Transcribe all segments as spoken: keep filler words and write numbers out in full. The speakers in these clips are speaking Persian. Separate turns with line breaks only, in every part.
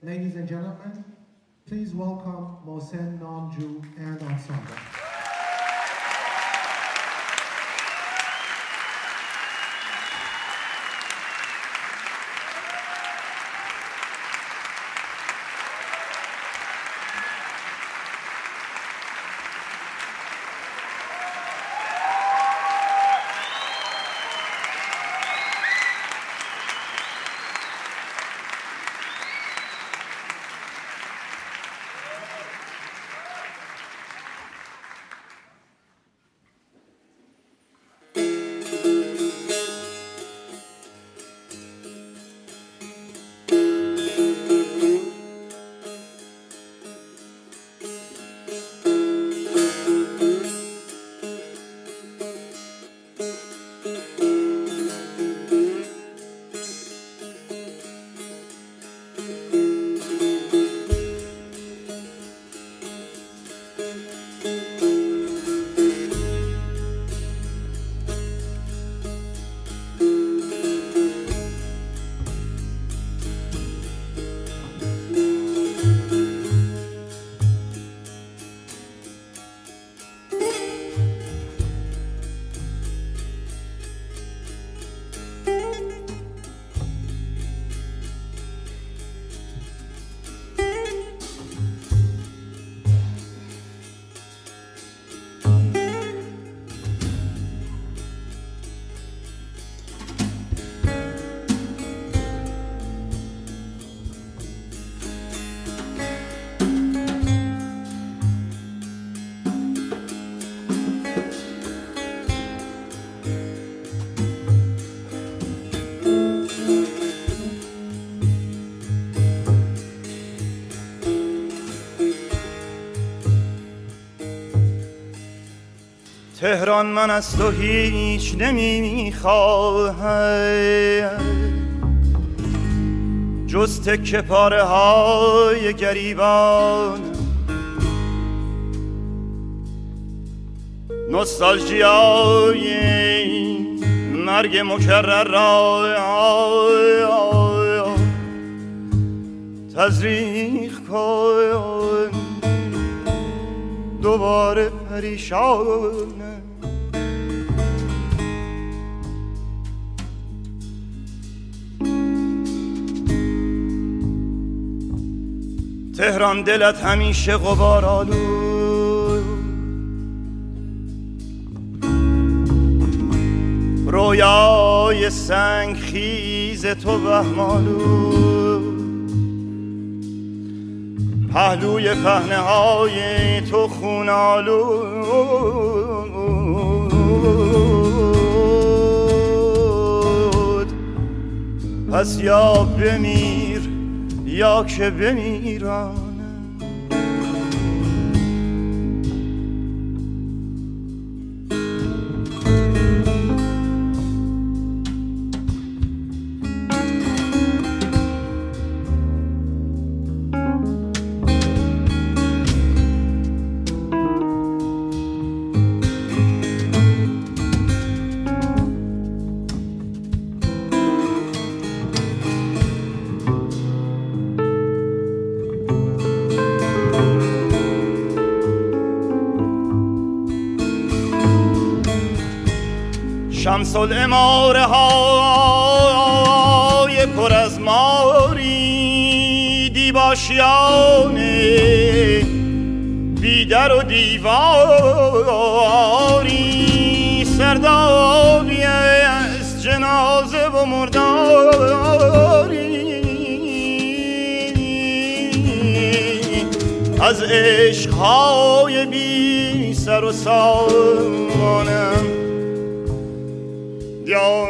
Ladies and gentlemen, please welcome Mohsen Namju and Ensemble.
تهران من از تو هیچ نمیخواهم جز تکه پاره های گریبان نوستالژیای مرگ مکرر را تزریق کن دوباره پریشان تهران دلت همیشه غبارآلود رویای سنگ خیز تو وهم‌آلود پهلوی پهنه های تو خون آلود پس یا بمیر یا که بمیرم شمس العماره های پر از ماری دیباشیانه بیدر و دیواری سردابی از جنازه و مرداری از عشقهای بی سر و سامانم یا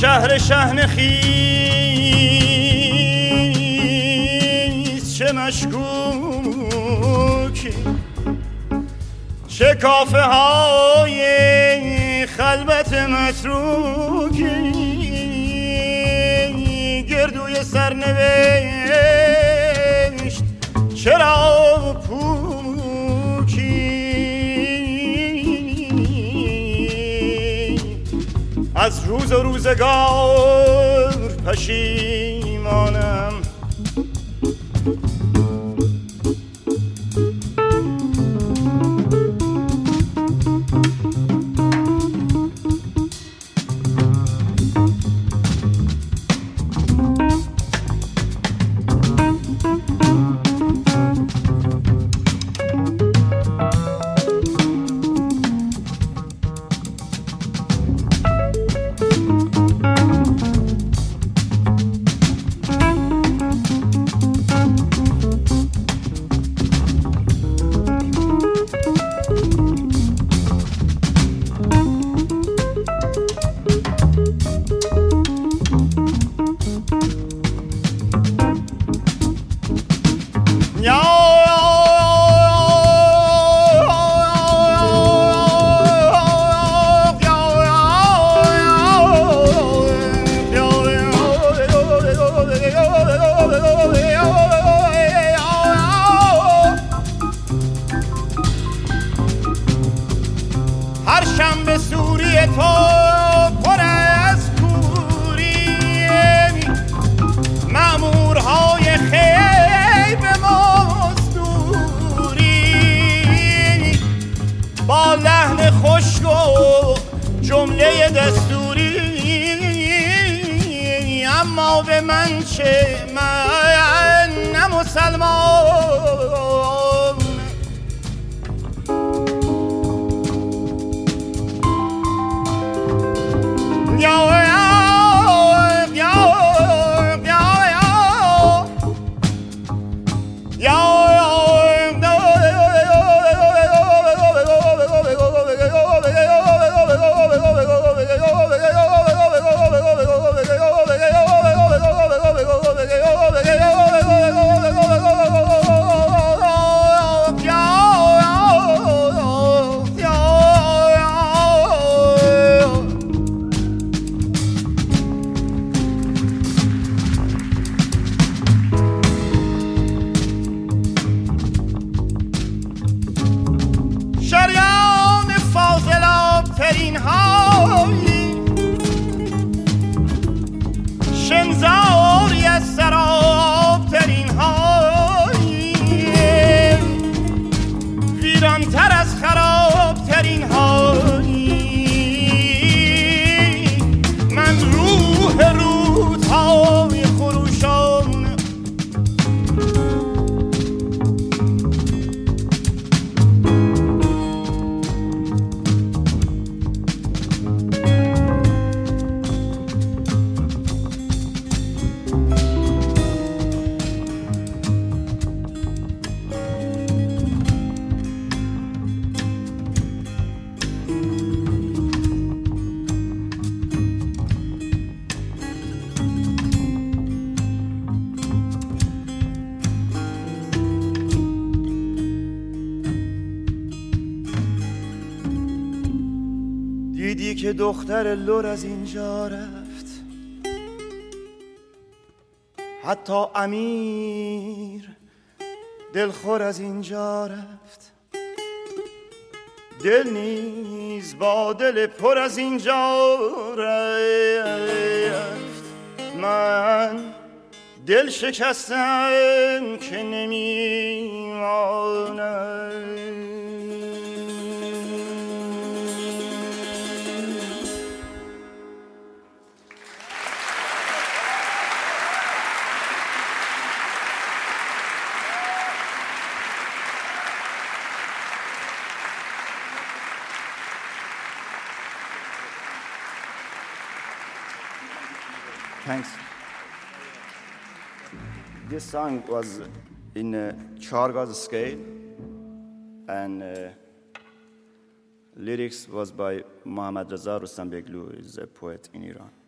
شهر شهن خیز چه مشکوکی، چه کافه های خلوت متروکی، گردوی سرنوشت چرا پوکی، از روز و روزگار پشیمانم. هر شنبه سوری تو پر از کوری، مأمورهای خیب مزدوری، با لحن خشک و جمله دستوری. اما به من چه، من نه مسلمان، شریان فاضلاب ترین هایی، شنزاری از سراب ترین هایی، ویرانتر از خراب ترین هایی، من روح رودهای خروشان. دیدی که دختر لور از اینجا رفت، حتی امیر دلخور از اینجا رفت، دل نیز با دل پر از اینجا رفت. من دل شکستم که نمیمانم. Thanks. This song was in uh, Chargaz scale, and uh, lyrics was by Mohammad Reza Rustam Beglu, who is a poet in Iran.